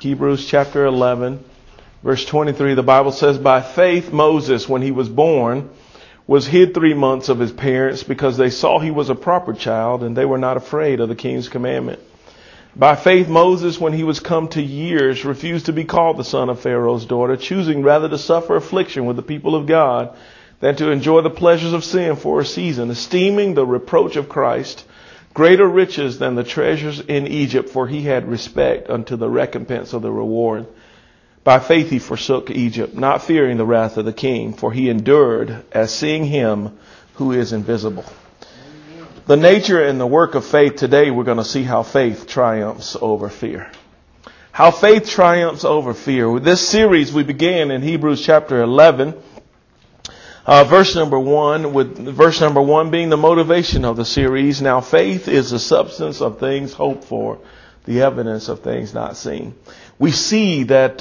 Hebrews chapter 11, verse 23, the Bible says, by faith Moses, when he was born, was hid 3 months of his parents because they saw he was a proper child and they were not afraid of the king's commandment. By faith Moses, when he was come to years, refused to be called the son of Pharaoh's daughter, choosing rather to suffer affliction with the people of God than to enjoy the pleasures of sin for a season, esteeming the reproach of Christ greater riches than the treasures in Egypt, for he had respect unto the recompense of the reward. By faith he forsook Egypt, not fearing the wrath of the king, for he endured as seeing him who is invisible. The nature and the work of faith today, we're going to see how faith triumphs over fear. How faith triumphs over fear. With this series, we began in Hebrews chapter 11, verse number 1, with verse number 1 being the motivation of the series. Now, faith is the substance of things hoped for, the evidence of things not seen. We see that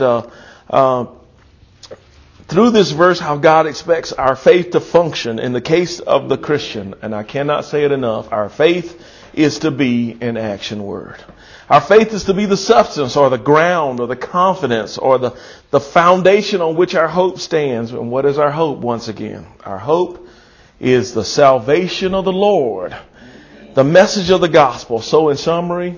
through this verse how God expects our faith to function in the case of the Christian. And I cannot say it enough. Our faith is to be an action word. Our faith is to be the substance or the ground or the confidence or the foundation on which our hope stands. And what is our hope once again? Our hope is the salvation of the Lord, the message of the gospel. So in summary,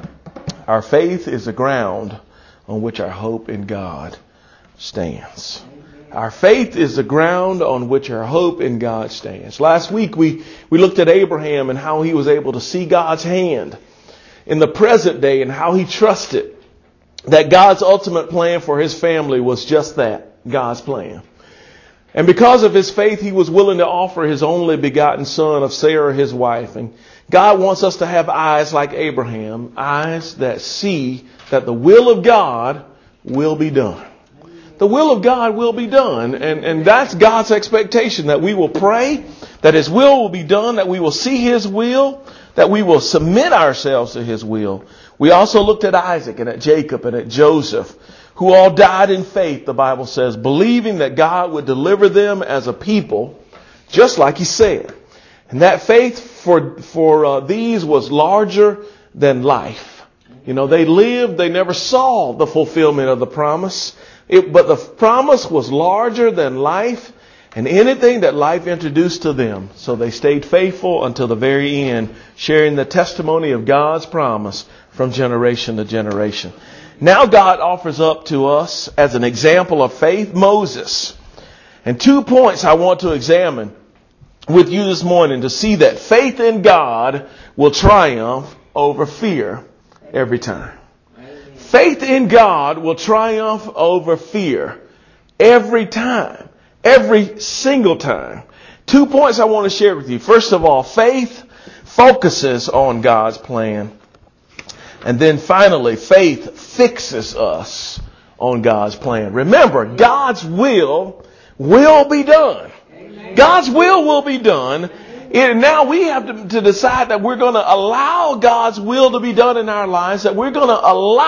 our faith is the ground on which our hope in God stands. Our faith is the ground on which our hope in God stands. Last week we looked at Abraham and how he was able to see God's hand in the present day and how he trusted that God's ultimate plan for his family was just that, God's plan. And because of his faith, he was willing to offer his only begotten son of Sarah, his wife. And God wants us to have eyes like Abraham, eyes that see that the will of God will be done. The will of God will be done. And that's God's expectation, that we will pray, that his will be done, that we will see his will, that we will submit ourselves to his will. We also looked at Isaac and at Jacob and at Joseph, who all died in faith, the Bible says, believing that God would deliver them as a people, just like he said. And that faith for these was larger than life. You know, they lived, they never saw the fulfillment of the promise. But the promise was larger than life and anything that life introduced to them. So they stayed faithful until the very end, sharing the testimony of God's promise from generation to generation. Now God offers up to us as an example of faith, Moses. And 2 points I want to examine with you this morning to see that faith in God will triumph over fear every time. Faith in God will triumph over fear every time, every single time. 2 points I want to share with you. First of all, faith focuses on God's plan. And then finally, faith fixes us on God's plan. Remember, God's will be done. God's will be done. And now we have to decide that we're going to allow God's will to be done in our lives, that we're going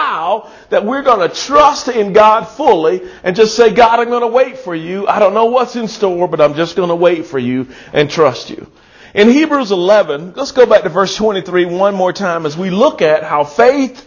to trust in God fully and just say, God, I'm going to wait for you. I don't know what's in store, but I'm just going to wait for you and trust you. In Hebrews 11, let's go back to verse 23 one more time as we look at how faith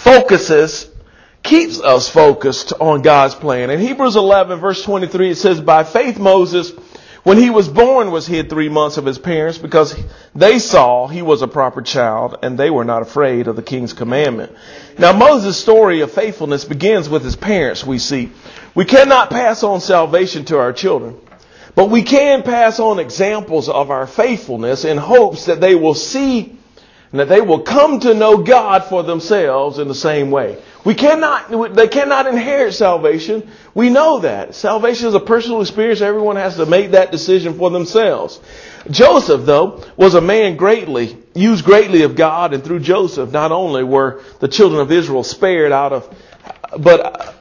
keeps us focused on God's plan. In Hebrews 11, verse 23, it says, by faith Moses, when he was born, was hid 3 months of his parents because they saw he was a proper child and they were not afraid of the king's commandment. Now, Moses' story of faithfulness begins with his parents, we see. We cannot pass on salvation to our children, but we can pass on examples of our faithfulness in hopes that they will see and that they will come to know God for themselves in the same way. They cannot inherit salvation. We know that. Salvation is a personal experience. Everyone has to make that decision for themselves. Joseph, though, was a man used greatly of God, and through Joseph, not only were the children of Israel spared but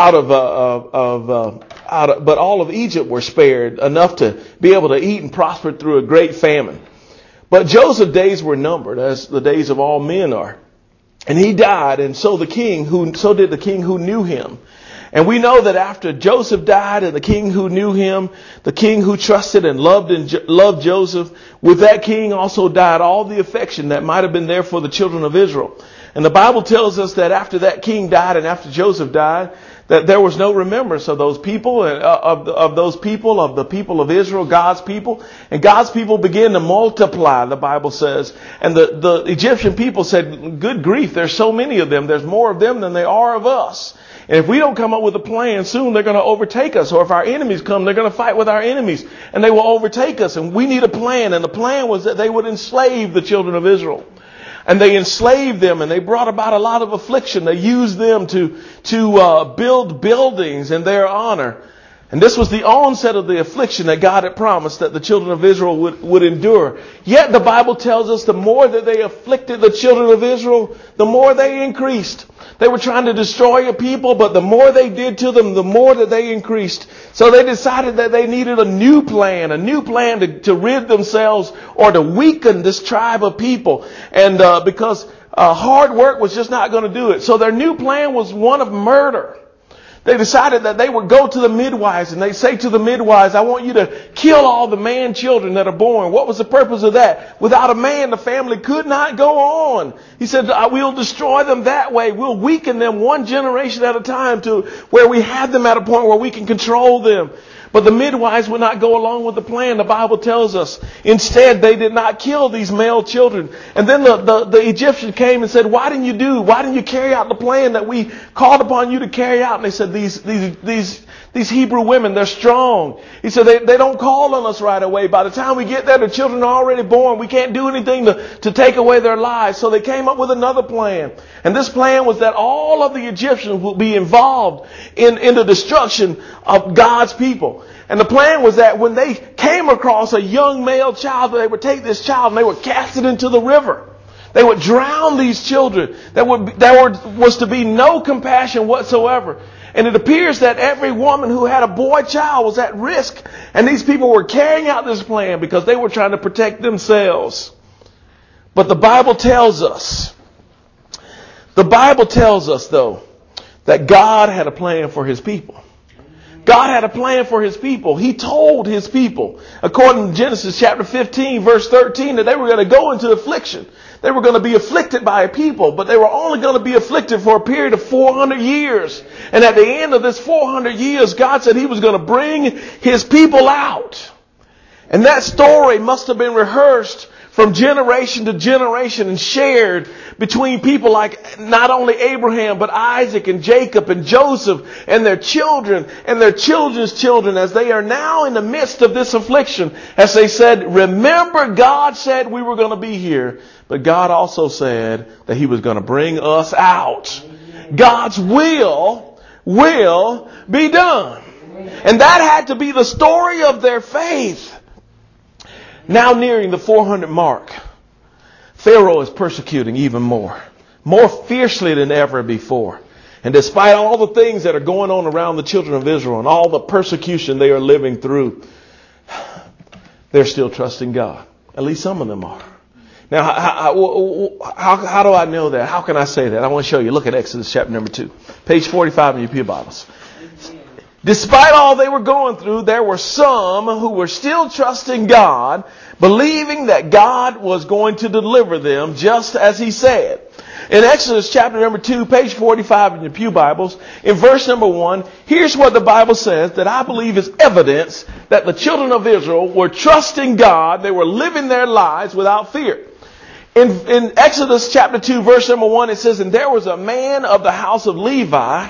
all of Egypt were spared enough to be able to eat and prosper through a great famine. But Joseph's days were numbered, as the days of all men are. And he died, and so did the king who knew him. And we know that after Joseph died and the king who knew him, the king who trusted and loved Joseph, with that king also died all the affection that might have been there for the children of Israel. And the Bible tells us that after that king died and after Joseph died, that there was no remembrance of those people, of the people of Israel, God's people. And God's people began to multiply, the Bible says. And the Egyptian people said, good grief, there's so many of them. There's more of them than there are of us. And if we don't come up with a plan, soon they're going to overtake us. Or if our enemies come, they're going to fight with our enemies and they will overtake us. And we need a plan. And the plan was that they would enslave the children of Israel. And they enslaved them and they brought about a lot of affliction. They used them to build buildings in their honor. And this was the onset of the affliction that God had promised that the children of Israel would endure. Yet the Bible tells us the more that they afflicted the children of Israel, the more they increased. They were trying to destroy a people, but the more they did to them, the more that they increased. So they decided that they needed a new plan to rid themselves or to weaken this tribe of people. And because hard work was just not going to do it. So their new plan was one of murder. They decided that they would go to the midwives and they say to the midwives, I want you to kill all the man children that are born. What was the purpose of that? Without a man, the family could not go on. He said, we'll destroy them that way. We'll weaken them one generation at a time to where we have them at a point where we can control them. But the midwives would not go along with the plan, the Bible tells us. Instead, they did not kill these male children. And then the Egyptian came and said, why didn't you carry out the plan that we called upon you to carry out? And they said, these Hebrew women, they're strong. He said, they don't call on us right away. By the time we get there, the children are already born. We can't do anything to take away their lives. So they came up with another plan. And this plan was that all of the Egyptians would be involved in the destruction of God's people. And the plan was that when they came across a young male child, they would take this child and they would cast it into the river. They would drown these children. There was to be no compassion whatsoever. And it appears that every woman who had a boy child was at risk. And these people were carrying out this plan because they were trying to protect themselves. But the Bible tells us, though, that God had a plan for his people. God had a plan for his people. He told his people, according to Genesis chapter 15, verse 13, that they were going to go into affliction. They were going to be afflicted by a people, but they were only going to be afflicted for a period of 400 years. And at the end of this 400 years, God said he was going to bring his people out. And that story must have been rehearsed from generation to generation and shared between people like not only Abraham, but Isaac and Jacob and Joseph and their children and their children's children as they are now in the midst of this affliction. As they said, remember God said we were going to be here, but God also said that he was going to bring us out. God's will be done. And that had to be the story of their faith. Now nearing the 400 mark, Pharaoh is persecuting even more fiercely than ever before. And despite all the things that are going on around the children of Israel and all the persecution they are living through, they're still trusting God. At least some of them are. Now, how do I know that? How can I say that? I want to show you. Look at Exodus chapter number 2, page 45 in your pew Bibles. Despite all they were going through, there were some who were still trusting God, believing that God was going to deliver them just as he said. In Exodus chapter number 2, page 45 in your pew Bibles, in verse number 1, here's what the Bible says that I believe is evidence that the children of Israel were trusting God. They were living their lives without fear. In Exodus chapter 2, verse number 1, it says, and there was a man of the house of Levi,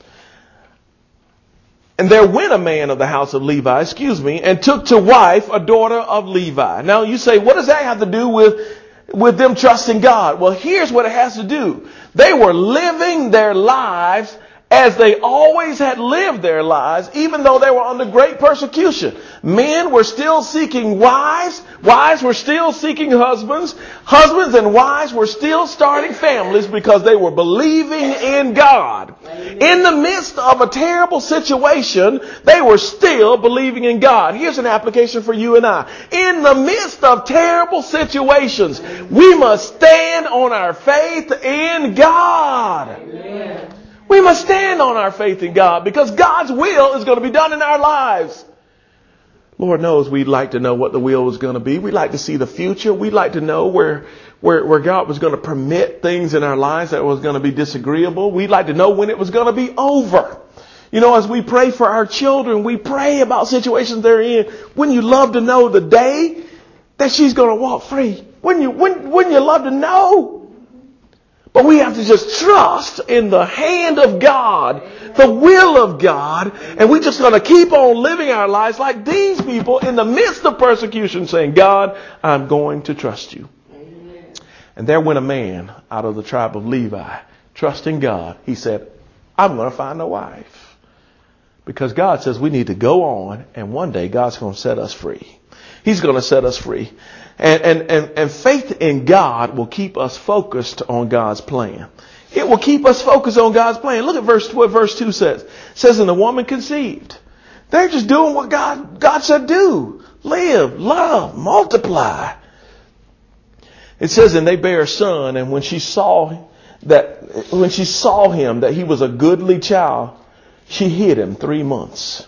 and there went a man of the house of Levi, and took to wife a daughter of Levi. Now you say, what does that have to do with them trusting God? Well, here's what it has to do. They were living their lives as they always had lived their lives, even though they were under great persecution. Men were still seeking wives. Wives were still seeking husbands. Husbands and wives were still starting families because they were believing in God. In the midst of a terrible situation, they were still believing in God. Here's an application for you and I. In the midst of terrible situations, we must stand on our faith in God. Amen. We must stand on our faith in God because God's will is going to be done in our lives. Lord knows we'd like to know what the will was going to be. We'd like to see the future. We'd like to know where God was going to permit things in our lives that was going to be disagreeable. We'd like to know when it was going to be over. You know, as we pray for our children, we pray about situations they're in. Wouldn't you love to know the day that she's going to walk free? Wouldn't you love to know? But we have to just trust in the hand of God, the will of God, and we're just going to keep on living our lives like these people in the midst of persecution, saying, God, I'm going to trust you. Amen. And there went a man out of the tribe of Levi, trusting God. He said, I'm going to find a wife. Because God says we need to go on, and one day God's going to set us free. He's going to set us free. And faith in God will keep us focused on God's plan. It will keep us focused on God's plan. Look at what verse 2 says. It says, and the woman conceived. They're just doing what God said do. Live, love, multiply. It says, and they bare a son, and when she saw him that he was a goodly child, she hid him 3 months.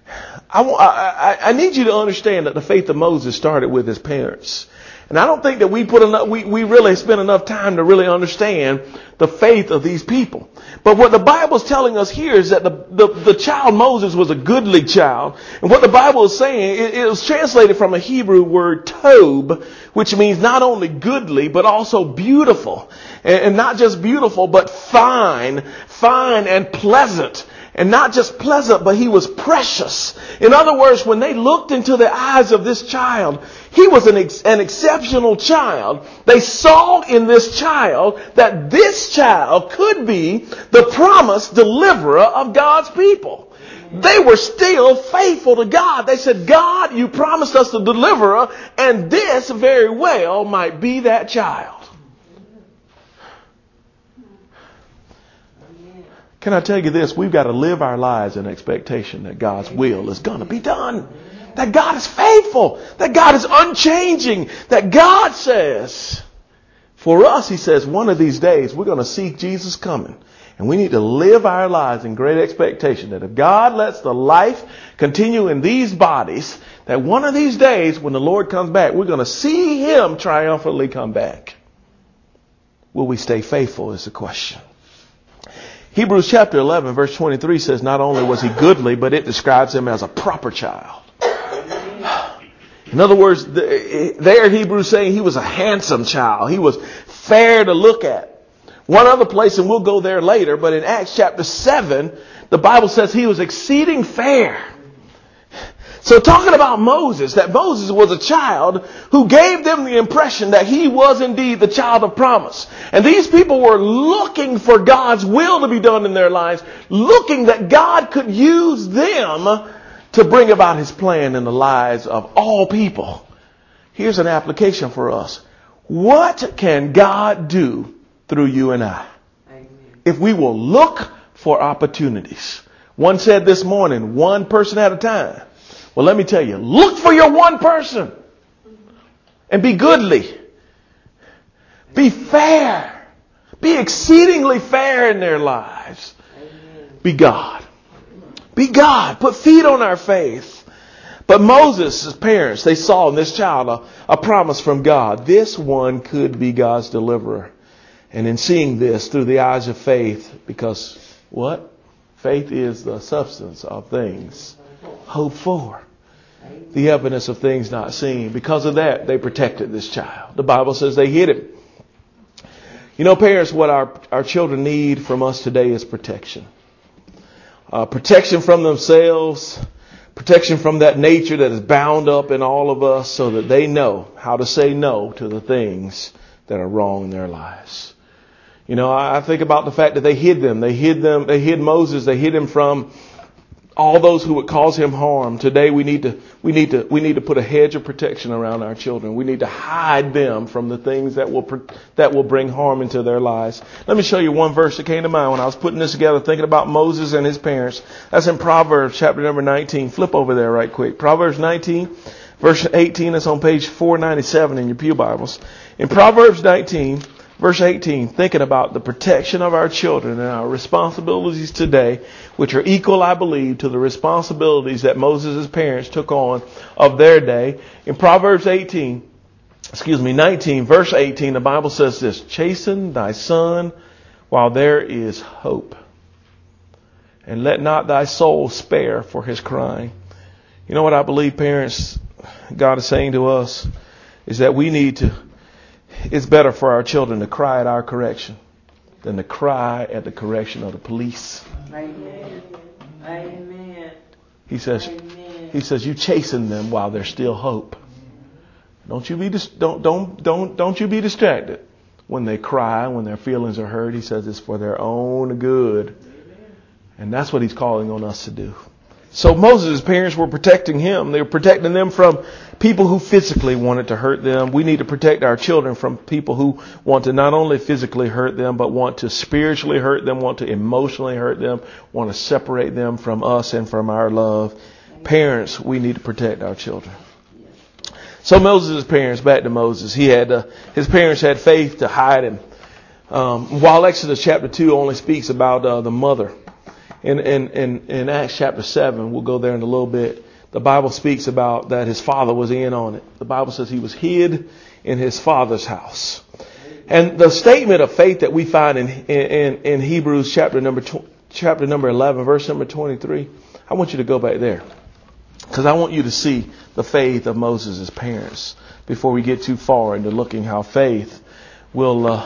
I need you to understand that the faith of Moses started with his parents. And I don't think that we really spent enough time to really understand the faith of these people. But what the Bible's telling us here is that the child Moses was a goodly child. And what the Bible is saying, it was translated from a Hebrew word tob, which means not only goodly, but also beautiful. And not just beautiful, but fine and pleasant. And not just pleasant, but he was precious. In other words, when they looked into the eyes of this child, he was an exceptional child. They saw in this child that this child could be the promised deliverer of God's people. They were still faithful to God. They said, God, you promised us the deliverer, and this very well might be that child. Can I tell you this? We've got to live our lives in expectation that God's will is going to be done. That God is faithful. That God is unchanging. That God says, for us, he says, one of these days we're going to see Jesus coming. And we need to live our lives in great expectation that if God lets the life continue in these bodies, that one of these days when the Lord comes back, we're going to see him triumphantly come back. Will we stay faithful is the question. Hebrews chapter 11 verse 23 says not only was he goodly, but it describes him as a proper child. In other words, there Hebrews saying he was a handsome child. He was fair to look at. One other place, and we'll go there later, but in Acts chapter 7, the Bible says he was exceeding fair. So talking about Moses, that Moses was a child who gave them the impression that he was indeed the child of promise. And these people were looking for God's will to be done in their lives, looking that God could use them to bring about his plan in the lives of all people. Here's an application for us. What can God do through you and I? Amen. If we will look for opportunities. One said this morning, one person at a time. Well, let me tell you, look for your one person and be goodly. Be fair. Be exceedingly fair in their lives. Be God. Be God. Put feet on our faith. But Moses' parents, they saw in this child a promise from God. This one could be God's deliverer. And in seeing this through the eyes of faith, because what? Faith is the substance of things hoped for, the evidence of things not seen. Because of that, they protected this child. The Bible says they hid him. You know, parents, what our children need from us today is protection. Protection from themselves, protection from that nature that is bound up in all of us so that they know how to say no to the things that are wrong in their lives. You know, I think about the fact that they hid them. They hid Moses. They hid him from all those who would cause him harm. Today we need to put a hedge of protection around our children. We need to hide them from the things that will bring harm into their lives. Let me show you one verse that came to mind when I was putting this together, thinking about Moses and his parents. That's in Proverbs chapter number 19. Flip over there right quick. Proverbs 19, verse 18. That's on page 497 in your pew Bibles. In Proverbs 19, Verse 18, thinking about the protection of our children and our responsibilities today, which are equal, I believe, to the responsibilities that Moses' parents took on of their day. In Proverbs 19, verse 18, the Bible says this, chasten thy son while there is hope, and let not thy soul spare for his crying. You know what I believe, parents, God is saying to us is that it's better for our children to cry at our correction than to cry at the correction of the police. Amen. Amen. He says, you chasten them while there's still hope. Don't you be distracted when they cry, when their feelings are hurt. He says it's for their own good. And that's what he's calling on us to do. So Moses' parents were protecting him. They were protecting them from people who physically wanted to hurt them. We need to protect our children from people who want to not only physically hurt them, but want to spiritually hurt them, want to emotionally hurt them, want to separate them from us and from our love. Parents, we need to protect our children. So Moses' parents, back to Moses, his parents had faith to hide him. While Exodus chapter 2 only speaks about the mother. In Acts chapter 7, we'll go there in a little bit, the Bible speaks about that his father was in on it. The Bible says he was hid in his father's house. And the statement of faith that we find in Hebrews chapter number 11, verse number 23, I want you to go back there. Because I want you to see the faith of Moses' parents before we get too far into looking how faith will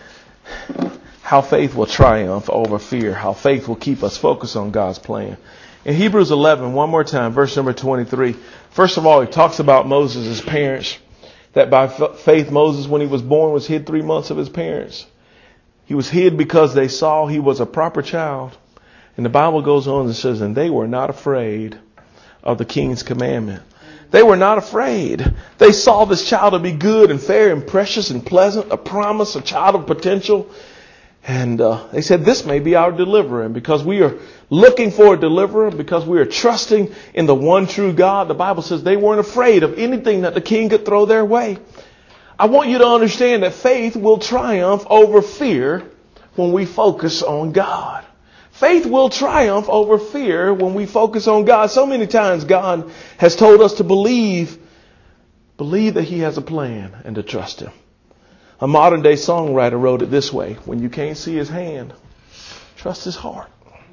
triumph over fear, how faith will keep us focused on God's plan. In Hebrews 11, one more time, verse number 23. First of all, he talks about Moses' parents, that by faith Moses, when he was born, was hid 3 months of his parents. He was hid because they saw he was a proper child. And the Bible goes on and says, and they were not afraid of the king's commandment. They were not afraid. They saw this child to be good and fair and precious and pleasant, a promise, a child of potential. And they said, this may be our deliverer. And because we are looking for a deliverer, because we are trusting in the one true God, the Bible says they weren't afraid of anything that the king could throw their way. I want you to understand that faith will triumph over fear when we focus on God. Faith will triumph over fear when we focus on God. So many times God has told us to believe that he has a plan and to trust him. A modern day songwriter wrote it this way: when you can't see his hand, trust his heart.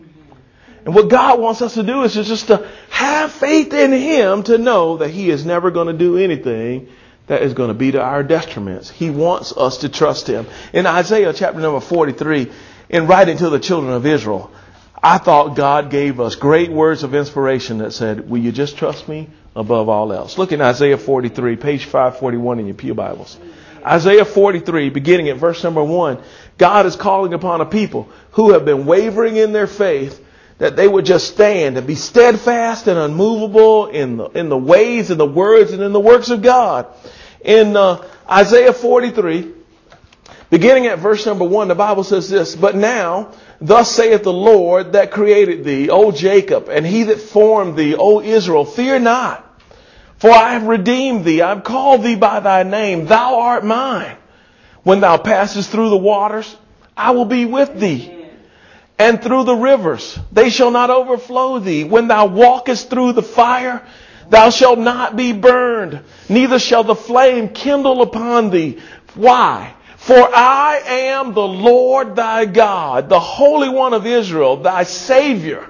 And what God wants us to do is just to have faith in him, to know that he is never going to do anything that is going to be to our detriments. He wants us to trust him. In Isaiah chapter number 43, in writing to the children of Israel, I thought God gave us great words of inspiration that said, will you just trust me above all else? Look in Isaiah 43, page 541 in your pew Bibles. Isaiah 43, beginning at verse number 1, God is calling upon a people who have been wavering in their faith, that they would just stand and be steadfast and unmovable in the ways and the words and in the works of God. In Isaiah 43, beginning at verse number 1, the Bible says this: but now, thus saith the Lord that created thee, O Jacob, and he that formed thee, O Israel, fear not. For I have redeemed thee, I have called thee by thy name, thou art mine. When thou passest through the waters, I will be with thee. And through the rivers, they shall not overflow thee. When thou walkest through the fire, thou shalt not be burned, neither shall the flame kindle upon thee. Why? For I am the Lord thy God, the Holy One of Israel, thy Savior.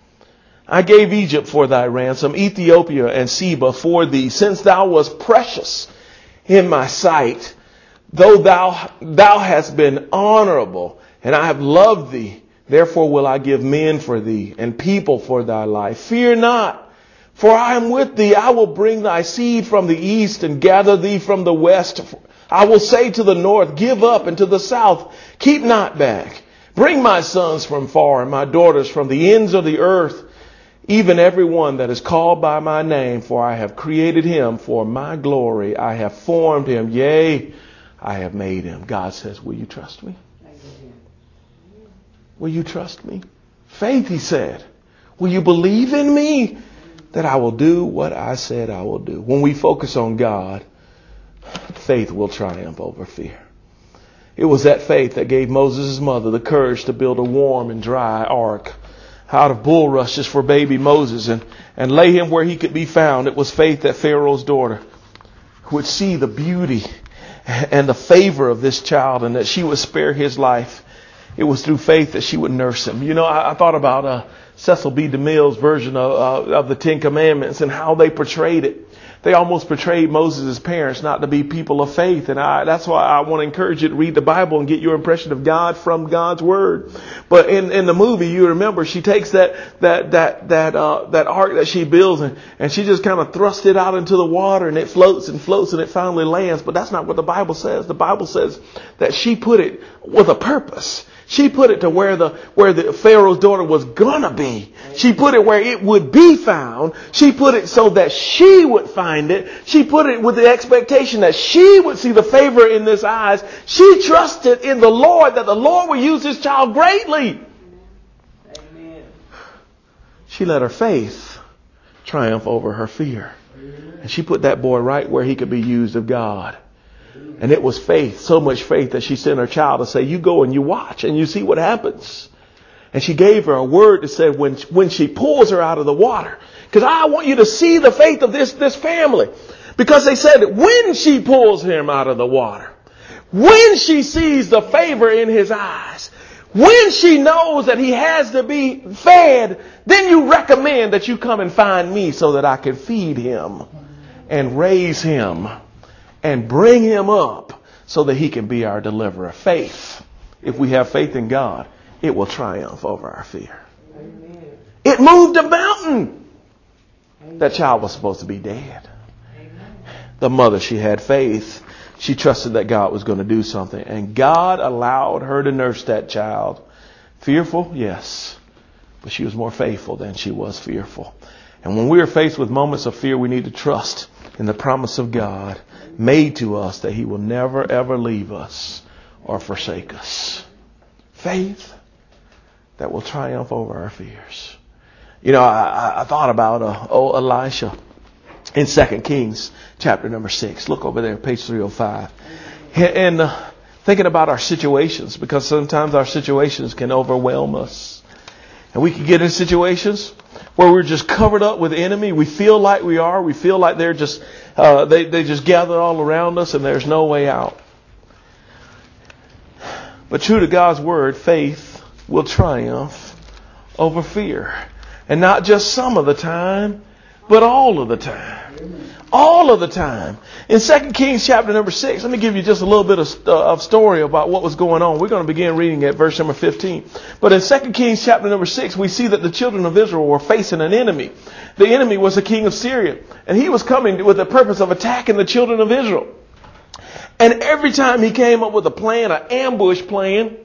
I gave Egypt for thy ransom, Ethiopia and Seba for thee, since thou wast precious in my sight. Though thou hast been honorable, and I have loved thee, therefore will I give men for thee, and people for thy life. Fear not, for I am with thee. I will bring thy seed from the east, and gather thee from the west. I will say to the north, give up, and to the south, keep not back. Bring my sons from far, and my daughters from the ends of the earth. Even every one that is called by my name, for I have created him for my glory. I have formed him. Yea, I have made him. God says, will you trust me? Will you trust me? Faith, he said. Will you believe in me that I will do what I said I will do? When we focus on God, faith will triumph over fear. It was that faith that gave Moses' mother the courage to build a warm and dry ark out of bulrushes for baby Moses and lay him where he could be found. It was faith that Pharaoh's daughter would see the beauty and the favor of this child and that she would spare his life. It was through faith that she would nurse him. You know, I thought about Cecil B. DeMille's version of the Ten Commandments and how they portrayed it. They almost portrayed Moses' parents not to be people of faith. And that's why I want to encourage you to read the Bible and get your impression of God from God's Word. But in the movie, you remember she takes that ark that she builds and she just kind of thrusts it out into the water and it floats and it finally lands. But that's not what the Bible says. The Bible says that she put it with a purpose. She put it to where the Pharaoh's daughter was gonna be. She put it where it would be found. She put it so that she would find it. She put it with the expectation that she would see the favor in this eyes. She trusted in the Lord that the Lord would use this child greatly. Amen. She let her faith triumph over her fear. And she put that boy right where he could be used of God. And it was faith, so much faith that she sent her child to say, you go and you watch and you see what happens. And she gave her a word that said when she pulls her out of the water, because I want you to see the faith of this family. Because they said that when she pulls him out of the water, when she sees the favor in his eyes, when she knows that he has to be fed, then you recommend that you come and find me so that I can feed him and raise him and bring him up so that he can be our deliverer. Faith. If we have faith in God, it will triumph over our fear. Amen. It moved a mountain. Amen. That child was supposed to be dead. Amen. The mother, she had faith. She trusted that God was going to do something. And God allowed her to nurse that child. Fearful? Yes. But she was more faithful than she was fearful. And when we are faced with moments of fear, we need to trust in the promise of God made to us that he will never, ever leave us or forsake us. Faith that will triumph over our fears. You know, I thought about Elisha in 2 Kings chapter number 6. Look over there, page 305. And thinking about our situations, because sometimes our situations can overwhelm us. And we can get in situations where we're just covered up with the enemy. We feel like we are. We feel like they're just they just gather all around us and there's no way out. But true to God's word, faith will triumph over fear. And not just some of the time, but all of the time. All of the time. In 2 Kings chapter number 6, let me give you just a little bit of story about what was going on. We're going to begin reading at verse number 15. But in 2 Kings chapter number 6, we see that the children of Israel were facing an enemy. The enemy was the king of Syria. And he was coming with the purpose of attacking the children of Israel. And every time he came up with a plan, an ambush plan,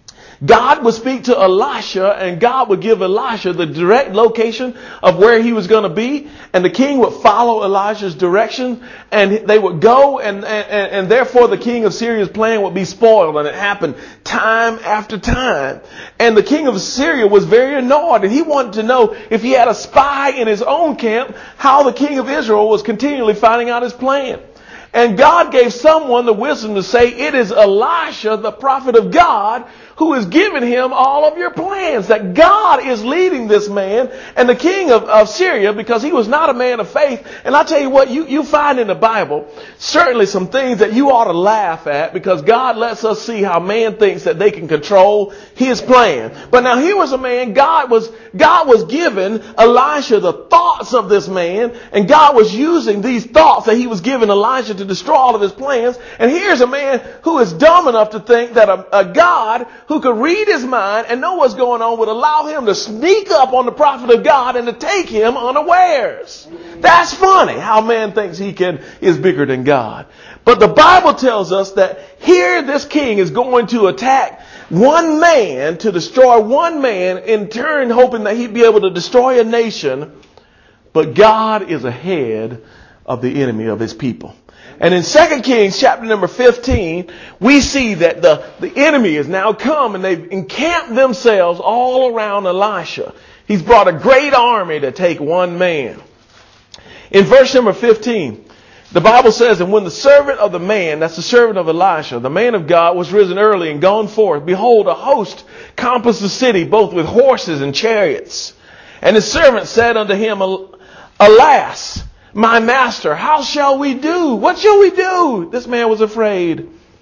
God would speak to Elisha and God would give Elisha the direct location of where he was going to be. And the king would follow Elisha's direction and they would go and therefore the king of Syria's plan would be spoiled. And it happened time after time. And the king of Syria was very annoyed and he wanted to know if he had a spy in his own camp, how the king of Israel was continually finding out his plan. And God gave someone the wisdom to say, it is Elisha, the prophet of God, who is giving him all of your plans. That God is leading this man and the king of Syria, because he was not a man of faith. And I tell you what, you find in the Bible certainly some things that you ought to laugh at, because God lets us see how man thinks that they can control his plan. But now here was a man, God was giving Elisha the thoughts of this man, and God was using these thoughts that he was giving Elisha to destroy all of his plans. And here's a man who is dumb enough to think that a God who could read his mind and know what's going on would allow him to sneak up on the prophet of God and to take him unawares. That's funny how man thinks he is bigger than God. But the Bible tells us that here this king is going to attack one man, to destroy one man, in turn hoping that he'd be able to destroy a nation. But God is ahead of the enemy of his people. And in 2 Kings chapter number 15, we see that the enemy has now come and they've encamped themselves all around Elisha. He's brought a great army to take one man. In verse number 15, The Bible says, and when the servant of the man, that's the servant of Elisha, the man of God, was risen early and gone forth, behold, a host compassed the city, both with horses and chariots. And his servant said unto him, Alas, my master, how shall we do? What shall we do? This man was afraid.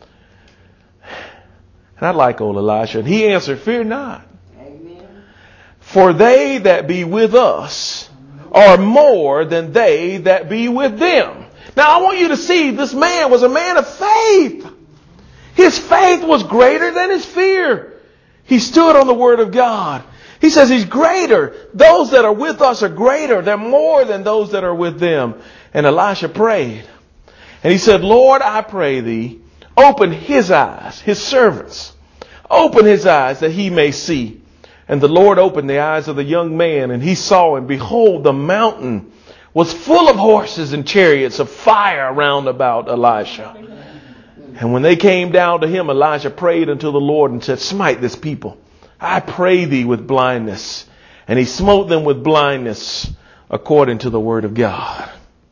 And I like old Elisha. And he answered, Fear not. Amen. For they that be with us are more than they that be with them. Now I want you to see this man was a man of faith. His faith was greater than his fear. He stood on the word of God. He says he's greater. Those that are with us are greater. They're more than those that are with them. And Elisha prayed. And he said, Lord, I pray thee, open his eyes, his servants. Open his eyes that he may see. And the Lord opened the eyes of the young man, and he saw, and behold, the mountain was full of horses and chariots of fire round about Elisha. And when they came down to him, Elisha prayed unto the Lord and said, Smite this people, I pray thee, with blindness. And he smote them with blindness according to the word of God.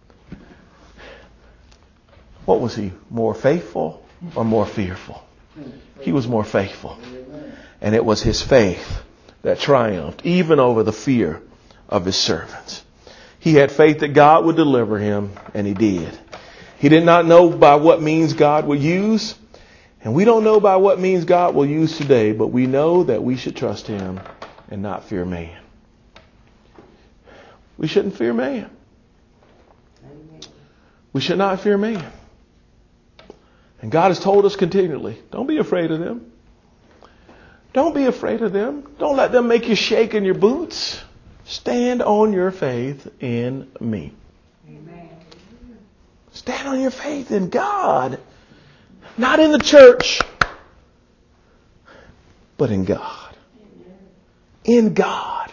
What was he? More faithful or more fearful? He was more faithful. And it was his faith that triumphed even over the fear of his servants. He had faith that God would deliver him, and he did. He did not know by what means God would use, and we don't know by what means God will use today, but we know that we should trust him and not fear man. We shouldn't fear man. We should not fear man. And God has told us continually, don't be afraid of them. Don't be afraid of them. Don't let them make you shake in your boots. Stand on your faith in me. Amen. Stand on your faith in God. Not in the church, but in God. In God.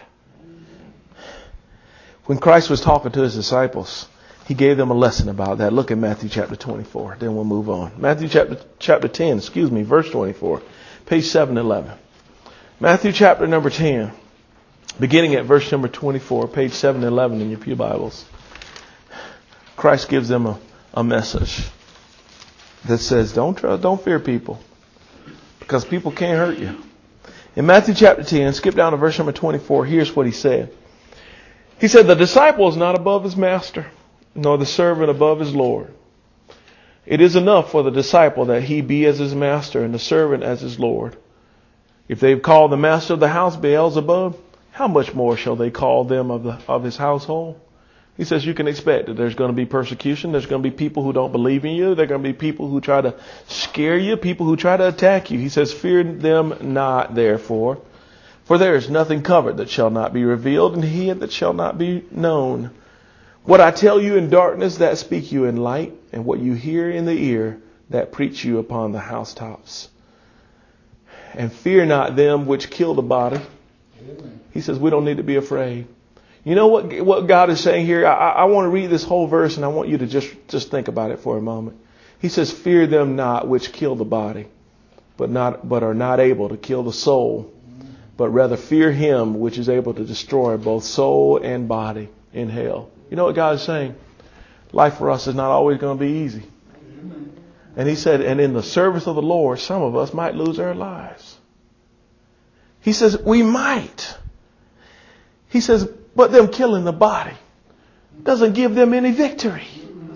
When Christ was talking to his disciples, he gave them a lesson about that. Look at Matthew chapter 24. Then we'll move on. Matthew chapter 10, verse 24. Page 711. Matthew chapter number 10. Beginning at verse number 24, page 711 in your pew Bibles. Christ gives them a message that says, don't fear people, because people can't hurt you. In Matthew chapter 10, skip down to verse number 24, here's what he said. He said, the disciple is not above his master, nor the servant above his Lord. It is enough for the disciple that he be as his master and the servant as his Lord. If they've called the master of the house Beelzebub, how much more shall they call them of his household? He says you can expect that there's going to be persecution. There's going to be people who don't believe in you. There are going to be people who try to scare you, people who try to attack you. He says, fear them not, therefore, for there is nothing covered that shall not be revealed, and hid that shall not be known. What I tell you in darkness, that speak you in light, and what you hear in the ear, that preach you upon the housetops. And fear not them which kill the body. He says we don't need to be afraid. You know what God is saying here? I want to read this whole verse, and I want you to just think about it for a moment. He says, fear them not which kill the body, but are not able to kill the soul, but rather fear him which is able to destroy both soul and body in hell. You know what God is saying? Life for us is not always going to be easy. And he said, and in the service of the Lord, some of us might lose our lives. He says, we might. He says, but them killing the body doesn't give them any victory.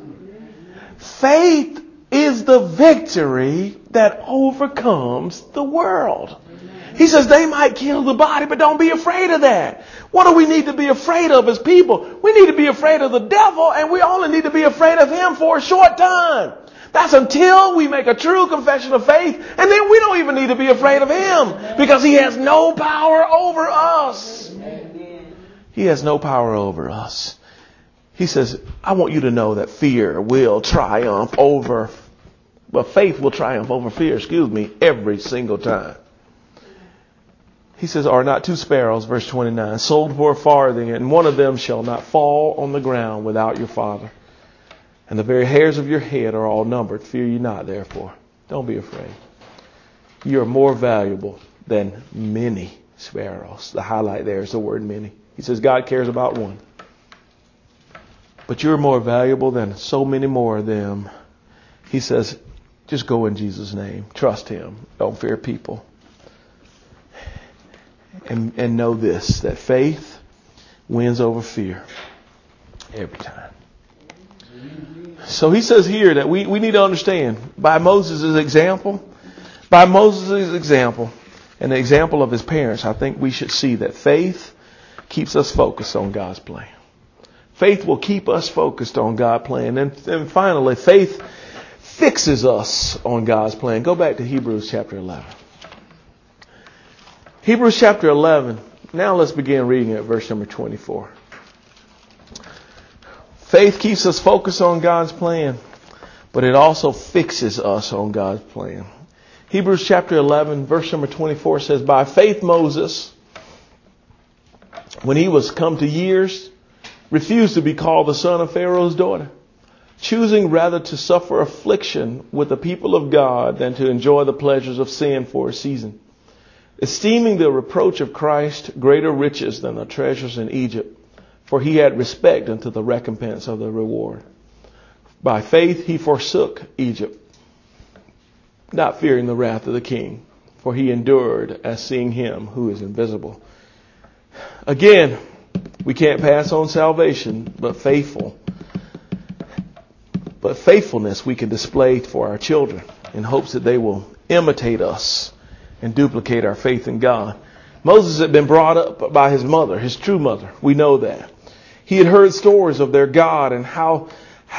Faith is the victory that overcomes the world. He says they might kill the body, but don't be afraid of that. What do we need to be afraid of as people? We need to be afraid of the devil, and we only need to be afraid of him for a short time. That's until we make a true confession of faith, and then we don't even need to be afraid of him, because he has no power over us. He has no power over us. He says, I want you to know that fear will triumph over, faith will triumph over fear, every single time. He says, are not two sparrows, verse 29, sold for a farthing, and one of them shall not fall on the ground without your Father. And the very hairs of your head are all numbered. Fear ye not, therefore. Don't be afraid. You are more valuable than many sparrows. The highlight there is the word many. He says God cares about one. but you're more valuable than so many more of them. He says, just go in Jesus' name. Trust him. Don't fear people. And know this, that faith wins over fear every time. So he says here that we need to understand by Moses' example and the example of his parents, I think we should see that faith keeps us focused on God's plan. Faith will keep us focused on God's plan. And finally, faith fixes us on God's plan. Go back to Hebrews chapter 11. Hebrews chapter 11. Now let's begin reading at verse number 24. Faith keeps us focused on God's plan, but it also fixes us on God's plan. Hebrews chapter 11, verse number 24 says, by faith Moses, when he was come to years, refused to be called the son of Pharaoh's daughter, choosing rather to suffer affliction with the people of God than to enjoy the pleasures of sin for a season, esteeming the reproach of Christ greater riches than the treasures in Egypt, for he had respect unto the recompense of the reward. By faith he forsook Egypt, not fearing the wrath of the king, for he endured as seeing him who is invisible. Again, we can't pass on salvation, but faithfulness we can display for our children in hopes that they will imitate us and duplicate our faith in God. Moses had been brought up by his mother, his true mother. We know that. He had heard stories of their God and how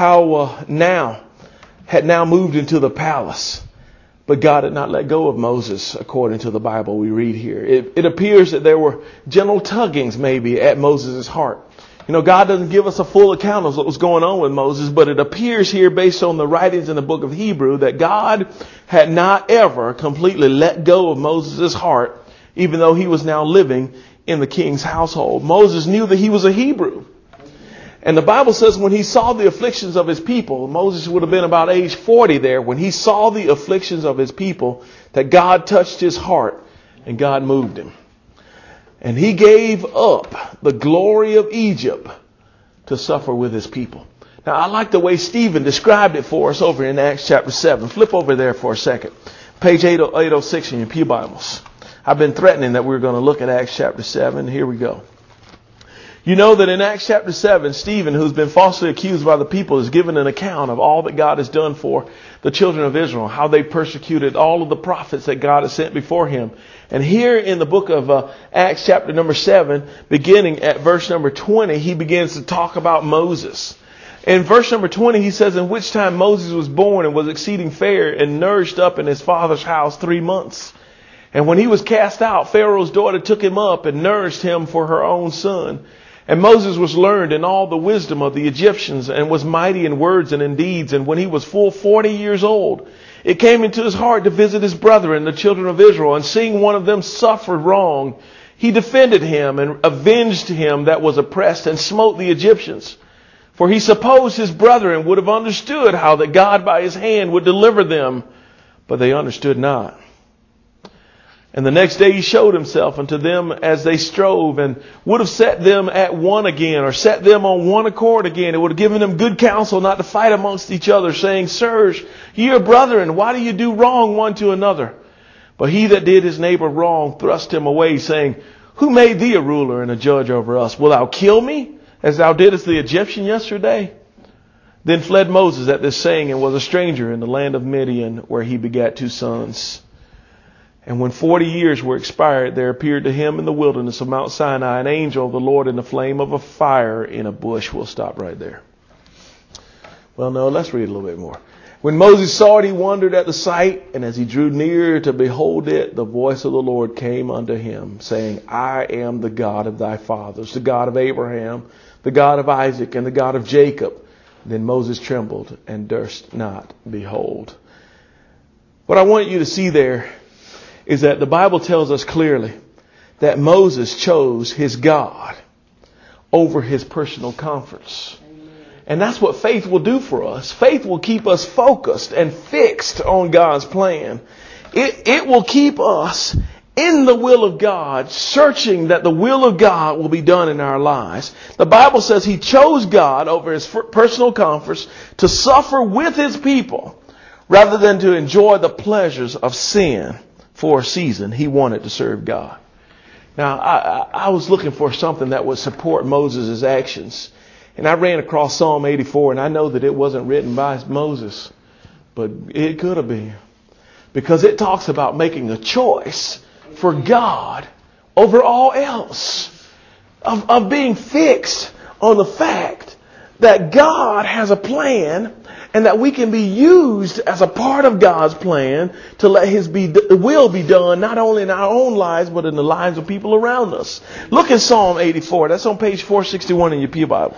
now moved into the palace. But God had not let go of Moses, according to the Bible we read here. It appears that there were gentle tuggings maybe at Moses' heart. You know, God doesn't give us a full account of what was going on with Moses, but it appears here based on the writings in the book of Hebrew that God had not ever completely let go of Moses' heart, even though he was now living in the king's household. Moses knew that he was a Hebrew. And the Bible says when he saw the afflictions of his people, Moses would have been about age 40 there, when he saw the afflictions of his people, that God touched his heart and God moved him. And he gave up the glory of Egypt to suffer with his people. Now, I like the way Stephen described it for us over in Acts chapter 7. Flip over there for a second. Page 806 in your Pew Bibles. I've been threatening that we're going to look at Acts chapter 7. Here we go. You know that in Acts chapter 7, Stephen, who's been falsely accused by the people, is given an account of all that God has done for the children of Israel, how they persecuted all of the prophets that God has sent before him. And here in the book of Acts chapter number 7, beginning at verse number 20, he begins to talk about Moses. In verse number 20, he says, in which time Moses was born and was exceeding fair and nourished up in his father's house 3 months. And when he was cast out, Pharaoh's daughter took him up and nourished him for her own son. And Moses was learned in all the wisdom of the Egyptians and was mighty in words and in deeds. And when he was full 40 years old, it came into his heart to visit his brethren, the children of Israel. And seeing one of them suffer wrong, he defended him and avenged him that was oppressed and smote the Egyptians. For he supposed his brethren would have understood how that God by his hand would deliver them, but they understood not. And the next day he showed himself unto them as they strove, and would have set them at one again, or set them on one accord again. It would have given them good counsel not to fight amongst each other, saying, Sirs, ye are brethren, why do you do wrong one to another? But he that did his neighbor wrong thrust him away, saying, Who made thee a ruler and a judge over us? Wilt thou kill me, as thou didst the Egyptian yesterday? Then fled Moses at this saying, and was a stranger in the land of Midian, where he begat 2 sons. And when 40 years were expired, there appeared to him in the wilderness of Mount Sinai an angel of the Lord in the flame of a fire in a bush. We'll stop right there. Well, no, let's read a little bit more. When Moses saw it, he wondered at the sight, and as he drew near to behold it, the voice of the Lord came unto him, saying, I am the God of thy fathers, the God of Abraham, the God of Isaac, and the God of Jacob. Then Moses trembled and durst not behold. What I want you to see there is that the Bible tells us clearly that Moses chose his God over his personal comforts. And that's what faith will do for us. Faith will keep us focused and fixed on God's plan. It will keep us in the will of God, searching that the will of God will be done in our lives. The Bible says he chose God over his personal comforts to suffer with his people rather than to enjoy the pleasures of sin for a season. He wanted to serve God. Now, I was looking for something that would support Moses' actions. And I ran across Psalm 84, and I know that it wasn't written by Moses, but it could have been. Because it talks about making a choice for God over all else. Of being fixed on the fact that God has a plan and that we can be used as a part of God's plan to let his will be done not only in our own lives but in the lives of people around us. Look at Psalm 84. That's on page 461 in your Pew Bible.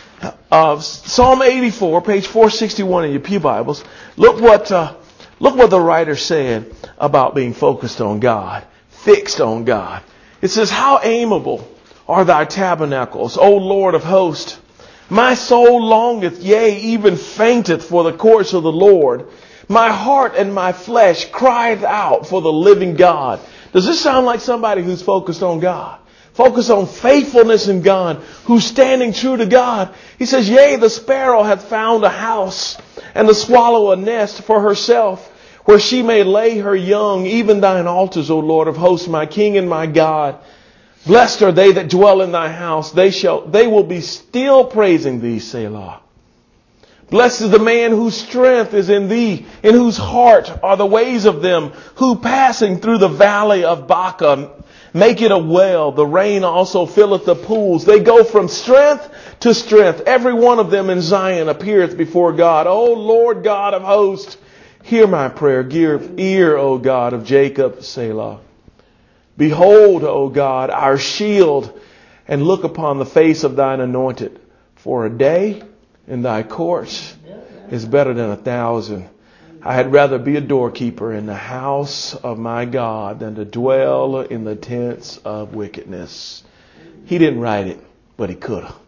Psalm 84, page 461 in your Pew Bibles. Look what the writer said about being focused on God, fixed on God. It says, "How amiable are thy tabernacles, O Lord of hosts! My soul longeth, yea, even fainteth for the courts of the Lord. My heart and my flesh crieth out for the living God." Does this sound like somebody who's focused on God? Focused on faithfulness in God, who's standing true to God. He says, "Yea, the sparrow hath found a house, and the swallow a nest for herself, where she may lay her young, even thine altars, O Lord of hosts, my King and my God. Blessed are they that dwell in thy house. They will be still praising thee, Selah. Blessed is the man whose strength is in thee, in whose heart are the ways of them who passing through the valley of Baca make it a well. The rain also filleth the pools. They go from strength to strength. Every one of them in Zion appeareth before God. O Lord God of hosts, hear my prayer. Give ear, O God of Jacob, Selah. Behold, O God, our shield, and look upon the face of thine anointed. For a day in thy courts is better than 1,000. I had rather be a doorkeeper in the house of my God than to dwell in the tents of wickedness. He didn't write it, but he could have.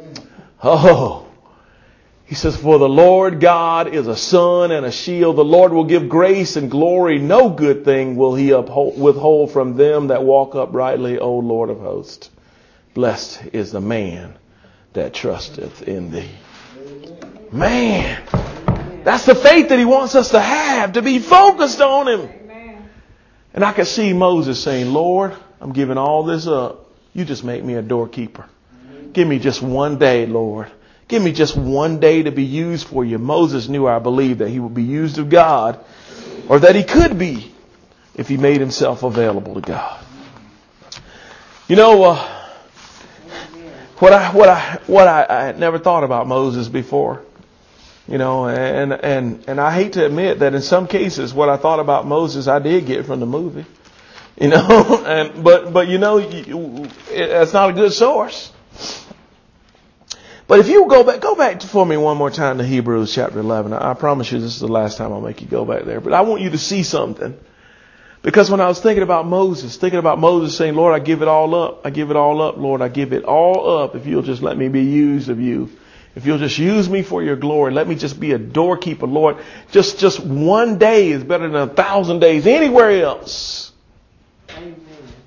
Oh, he says, for the Lord God is a sun and a shield. The Lord will give grace and glory. No good thing will he withhold from them that walk uprightly, O Lord of hosts. Blessed is the man that trusteth in thee. Man, that's the faith that he wants us to have, to be focused on him. And I could see Moses saying, Lord, I'm giving all this up. You just make me a doorkeeper. Give me just one day, Lord. Give me just one day to be used for you. Moses knew, I believe, that he would be used of God, or that he could be if he made himself available to God. You know, what I had never thought about Moses before. You know, and I hate to admit that in some cases what I thought about Moses I did get from the movie. You know, but you know, it's not a good source. But if you go back for me one more time to Hebrews chapter 11. I promise you this is the last time I'll make you go back there. But I want you to see something. Because when I was thinking about Moses saying, Lord, I give it all up. I give it all up, Lord. I give it all up if you'll just let me be used of you. If you'll just use me for your glory. Let me just be a doorkeeper, Lord. Just one day is better than 1,000 days anywhere else. Amen.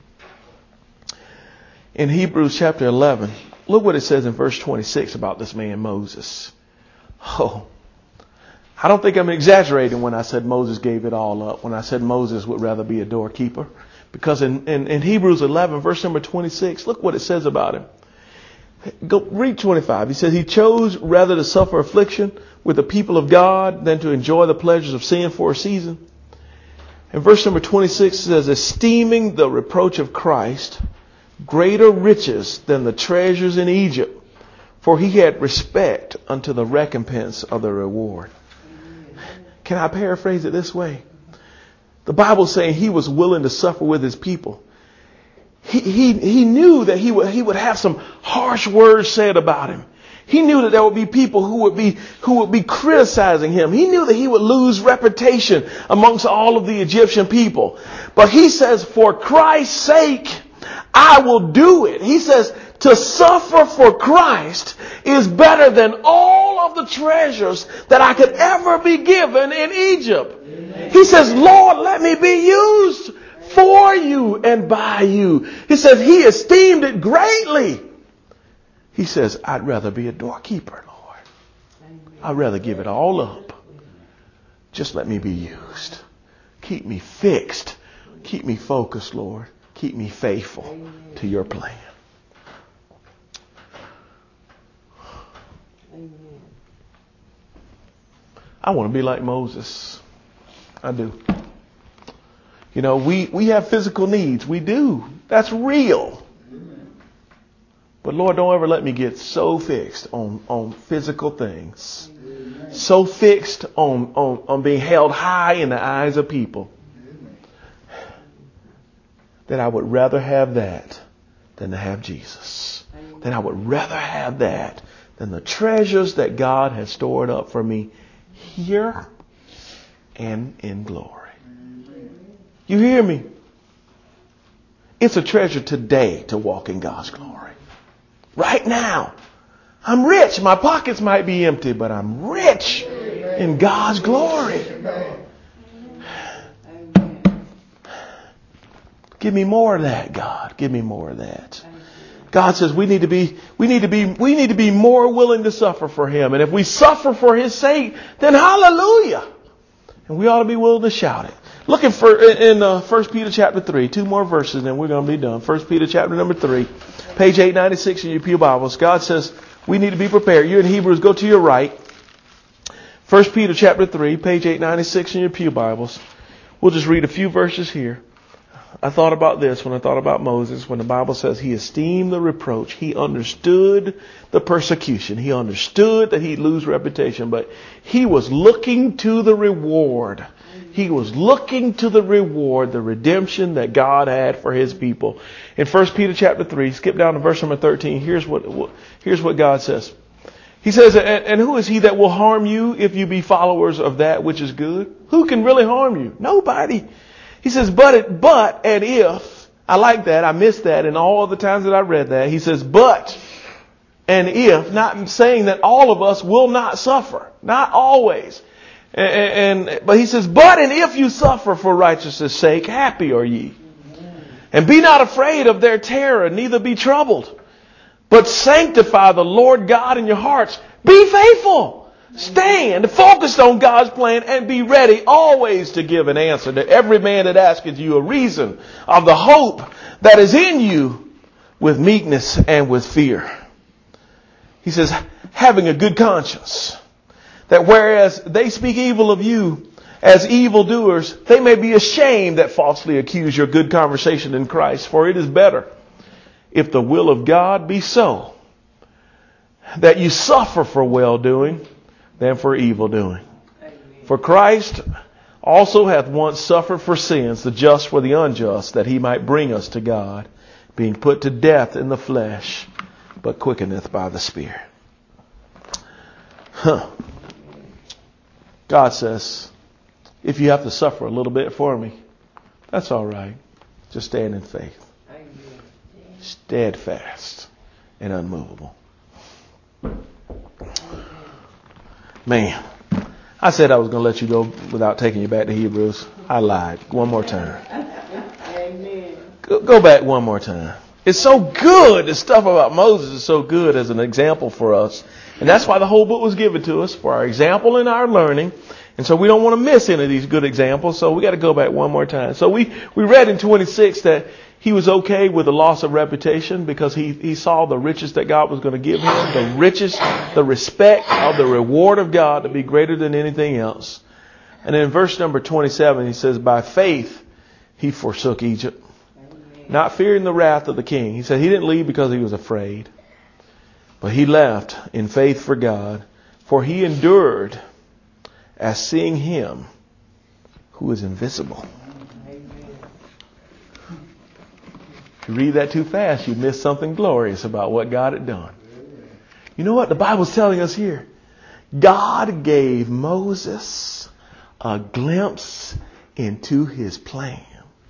In Hebrews chapter 11, look what it says in verse 26 about this man Moses. Oh, I don't think I'm exaggerating when I said Moses gave it all up, when I said Moses would rather be a doorkeeper. Because in Hebrews 11, verse number 26, look what it says about him. Go read 25. He says he chose rather to suffer affliction with the people of God than to enjoy the pleasures of sin for a season. And verse number 26 says, esteeming the reproach of Christ greater riches than the treasures in Egypt, for he had respect unto the recompense of the reward. Can I paraphrase it this way? The Bible's saying he was willing to suffer with his people. He knew that he would have some harsh words said about him. He knew that there would be people who would be criticizing him. He knew that he would lose reputation amongst all of the Egyptian people. But he says, for Christ's sake, I will do it. He says, to suffer for Christ is better than all of the treasures that I could ever be given in Egypt. Amen. He says, Lord, let me be used for you and by you. He says he esteemed it greatly. He says, I'd rather be a doorkeeper, Lord. I'd rather give it all up. Just let me be used. Keep me fixed. Keep me focused, Lord. Keep me faithful to your plan. I want to be like Moses. I do. You know, we have physical needs. We do. That's real. But Lord, don't ever let me get so fixed on physical things. So fixed on being held high in the eyes of people that I would rather have that than to have Jesus. That I would rather have that than the treasures that God has stored up for me here and in glory. You hear me? It's a treasure today to walk in God's glory. Right now. I'm rich. My pockets might be empty, but I'm rich in God's glory. Give me more of that, God. Give me more of that. God says we need to be more willing to suffer for Him. And if we suffer for His sake, then hallelujah. And we ought to be willing to shout it. Looking for in 1 Peter chapter 3, 2 more verses, and we're going to be done. 1 Peter chapter number 3, page 896 in your pew Bibles. God says we need to be prepared. You're in Hebrews, go to your right. 1 Peter chapter 3, page 896 in your pew Bibles. We'll just read a few verses here. I thought about this when I thought about Moses, when the Bible says he esteemed the reproach. He understood the persecution. He understood that he'd lose reputation, but he was looking to the reward. He was looking to the reward, the redemption that God had for His people. In 1 Peter chapter 3, skip down to verse number 13. Here's what God says. He says, and who is he that will harm you if you be followers of that which is good? Who can really harm you? Nobody. He says, but and if, I like that, I missed that in all of the times that I read that. He says, but and if, not saying that all of us will not suffer. Not always. But he says, but and if you suffer for righteousness' sake, happy are ye. And be not afraid of their terror, neither be troubled. But sanctify the Lord God in your hearts. Be faithful. Stand focused on God's plan and be ready always to give an answer to every man that asketh you a reason of the hope that is in you with meekness and with fear. He says, having a good conscience, that whereas they speak evil of you as evildoers, they may be ashamed that falsely accuse your good conversation in Christ. For it is better, if the will of God be so, that you suffer for well-doing than for evil-doing. For Christ also hath once suffered for sins, the just for the unjust, that He might bring us to God, being put to death in the flesh, but quickeneth by the Spirit. God says, if you have to suffer a little bit for me, that's all right. Just stand in faith. Steadfast and unmovable. Man, I said I was going to let you go without taking you back to Hebrews. I lied. One more time. Amen. Go back one more time. It's so good. The stuff about Moses is so good as an example for us. And that's why the whole book was given to us, for our example and our learning. And so we don't want to miss any of these good examples. So we got to go back one more time. So we read in 26 that he was okay with the loss of reputation because he saw the riches that God was going to give him, the riches, the respect of the reward of God to be greater than anything else. And in verse number 27, he says, by faith, he forsook Egypt, not fearing the wrath of the king. He said he didn't leave because he was afraid, but he left in faith for God, for he endured as seeing Him who is invisible. If you read that too fast, you miss something glorious about what God had done. You know what the Bible's telling us here? God gave Moses a glimpse into His plan.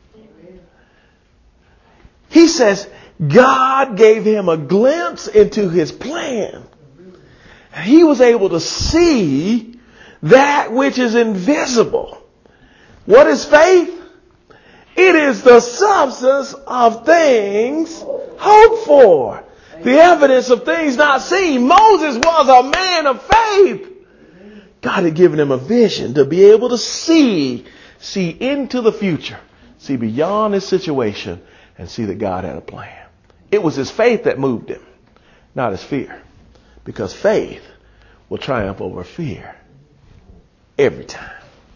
He says God gave him a glimpse into His plan. He was able to see that which is invisible. What is faith? It is the substance of things hoped for. The evidence of things not seen. Moses was a man of faith. God had given him a vision to be able to see into the future, see beyond his situation, and see that God had a plan. It was his faith that moved him, not his fear. Because faith will triumph over fear every time.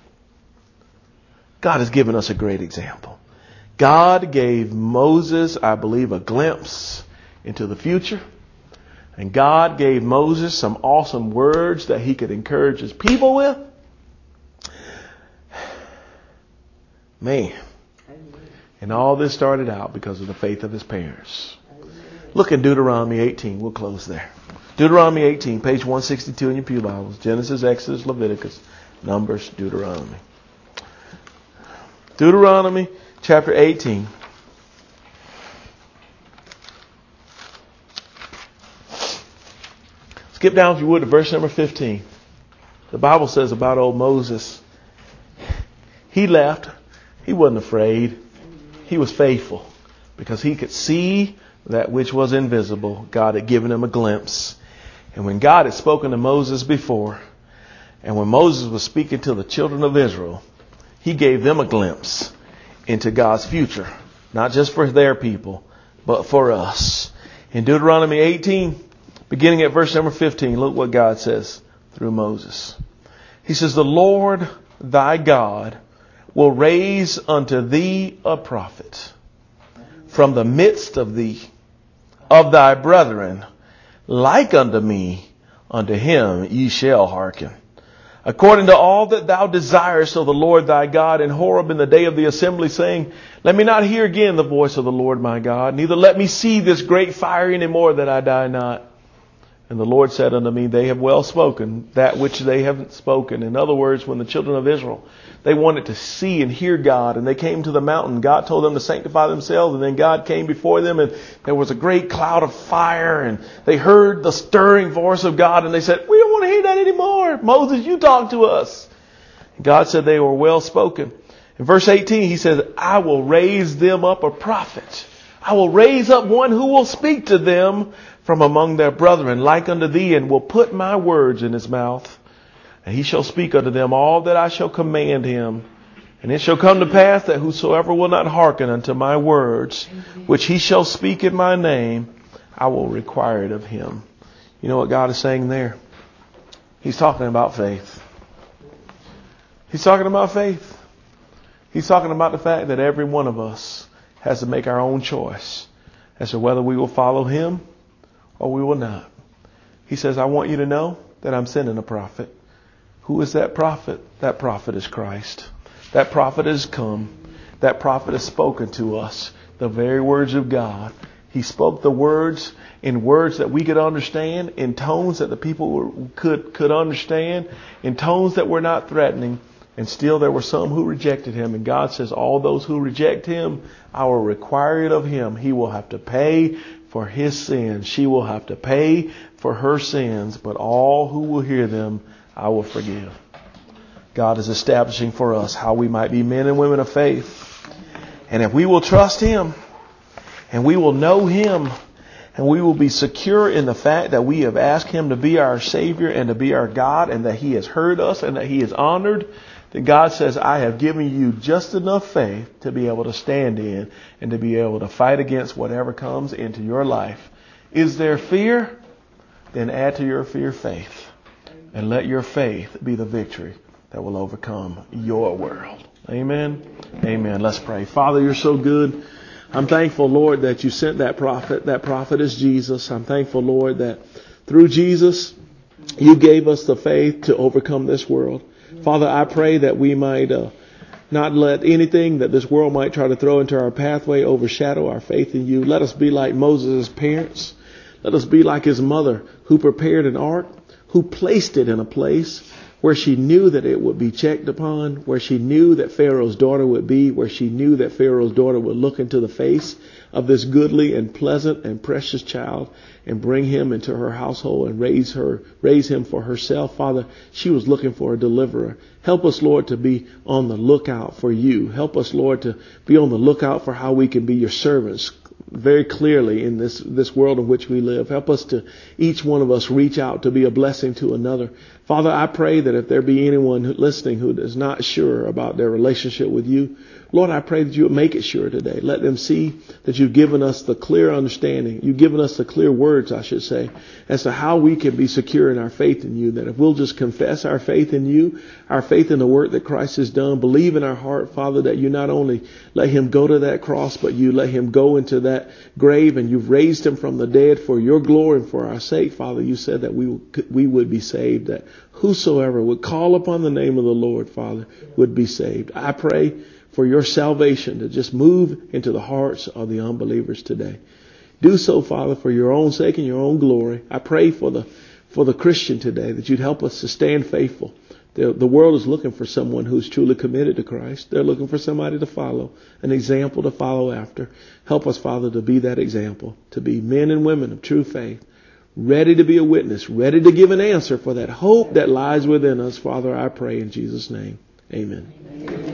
God has given us a great example. God gave Moses, I believe, a glimpse into the future. And God gave Moses some awesome words that he could encourage his people with. Man. And all this started out because of the faith of his parents. Look in Deuteronomy 18. We'll close there. Deuteronomy 18, page 162 in your pew Bibles. Genesis, Exodus, Leviticus, Numbers, Deuteronomy. Deuteronomy chapter 18. Skip down, if you would, to verse number 15. The Bible says about old Moses, he left. He wasn't afraid. He was faithful because he could see that which was invisible. God had given him a glimpse. And when God had spoken to Moses before, and when Moses was speaking to the children of Israel, he gave them a glimpse into God's future, not just for their people, but for us. In Deuteronomy 18, beginning at verse number 15, look what God says through Moses. He says, the Lord thy God will raise unto thee a prophet from the midst of thee, of thy brethren, like unto me, unto him ye shall hearken. According to all that thou desirest of the Lord thy God in Horeb in the day of the assembly, saying, let me not hear again the voice of the Lord my God, neither let me see this great fire any more, that I die not. And the Lord said unto me, they have well spoken that which they have spoken. In other words, when the children of Israel, they wanted to see and hear God, and they came to the mountain, God told them to sanctify themselves, and then God came before them, and there was a great cloud of fire, and they heard the stirring voice of God, and they said, we don't want to hear that anymore. Moses, you talk to us. And God said they were well spoken. In verse 18, he says, I will raise them up a prophet. I will raise up one who will speak to them from among their brethren, like unto thee, and will put my words in his mouth. And he shall speak unto them all that I shall command him. And it shall come to pass that whosoever will not hearken unto my words, which he shall speak in my name, I will require it of him. You know what God is saying there? He's talking about faith. He's talking about faith. He's talking about the fact that every one of us has to make our own choice as to whether we will follow him or we will not. He says, I want you to know that I'm sending a prophet. Who is that prophet? That prophet is Christ. That prophet has come. That prophet has spoken to us the very words of God. He spoke the words in words that we could understand, in tones that the people could understand, in tones that were not threatening. And still there were some who rejected him. And God says, all those who reject him, I will require it of him. He will have to pay for his sins. She will have to pay for her sins. But all who will hear them, I will forgive. God is establishing for us how we might be men and women of faith. And if we will trust him, and we will know him, and we will be secure in the fact that we have asked him to be our Savior and to be our God, and that he has heard us and that he is honored, then God says, I have given you just enough faith to be able to stand in and to be able to fight against whatever comes into your life. Is there fear? Then add to your fear faith. And let your faith be the victory that will overcome your world. Amen. Amen. Let's pray. Father, you're so good. I'm thankful, Lord, that you sent that prophet. That prophet is Jesus. I'm thankful, Lord, that through Jesus, you gave us the faith to overcome this world. Father, I pray that we might not let anything that this world might try to throw into our pathway overshadow our faith in you. Let us be like Moses' parents. Let us be like his mother, who prepared an ark, who placed it in a place where she knew that it would be checked upon, where she knew that Pharaoh's daughter would be, where she knew that Pharaoh's daughter would look into the face of this goodly and pleasant and precious child and bring him into her household and raise him for herself. Father, she was looking for a deliverer. Help us, Lord, to be on the lookout for you. Help us, Lord, to be on the lookout for how we can be your servants very clearly in this world in which we live. Help us to, each one of us, reach out to be a blessing to another. Father, I pray that if there be anyone listening who is not sure about their relationship with you, Lord, I pray that you would make it sure today. Let them see that you've given us the clear understanding. You've given us the clear words, I should say, as to how we can be secure in our faith in you. That if we'll just confess our faith in you, our faith in the work that Christ has done, believe in our heart, Father, that you not only let him go to that cross, but you let him go into that grave and you've raised him from the dead for your glory and for our sake. Father, you said that we would be saved, that whosoever would call upon the name of the Lord, Father, would be saved. I pray for your salvation to just move into the hearts of the unbelievers today. Do so, Father, for your own sake and your own glory. I pray for the Christian today that you'd help us to stand faithful. The world is looking for someone who's truly committed to Christ. They're looking for somebody to follow, an example to follow after. Help us, Father, to be that example, to be men and women of true faith, ready to be a witness, ready to give an answer for that hope that lies within us. Father, I pray in Jesus' name. Amen.